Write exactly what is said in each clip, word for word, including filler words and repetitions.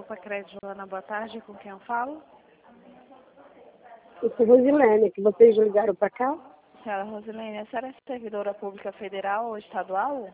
Poupa Crédito, Ana, boa tarde. Com quem eu falo? Eu sou Rosilene, que vocês ligaram para cá? Senhora Rosilene, a senhora é servidora pública federal ou estadual?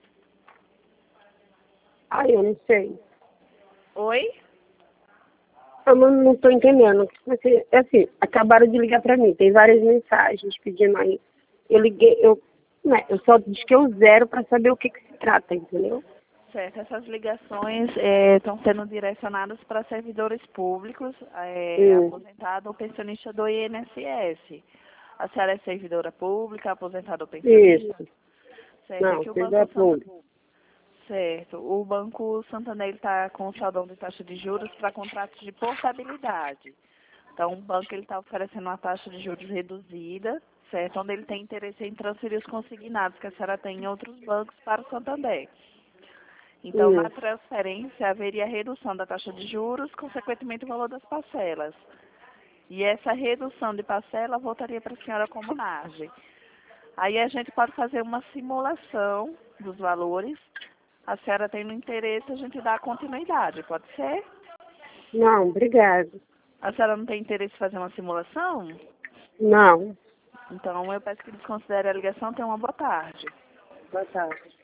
Ah, eu não sei. Oi? Eu não estou entendendo. Você, assim, acabaram de ligar para mim, tem várias mensagens pedindo aí. Eu liguei, eu, né, eu só disquei o zero para saber o que, que se trata, entendeu? Certo, essas ligações eh, estão sendo direcionadas para servidores públicos, eh, Hum. aposentado ou pensionista do I N S S. A senhora é servidora pública, aposentada ou pensionista? Isso. Certo, é Não, que o servidor Banco Santander... público. Certo, o Banco Santander está com o saldão de taxa de juros para contratos de portabilidade. Então, o banco está oferecendo uma taxa de juros reduzida, certo? Onde ele tem interesse em transferir os consignados que a senhora tem em outros bancos para o Santander. Então, Hum. na transferência, haveria redução da taxa de juros, consequentemente o valor das parcelas. E essa redução de parcela voltaria para a senhora como margem. Aí a gente pode fazer uma simulação dos valores. A senhora tendo interesse, a gente dá continuidade, pode ser? Não, obrigado. A senhora não tem interesse em fazer uma simulação? Não. Então, eu peço que desconsidere a ligação. Tenha uma boa tarde. Boa tarde.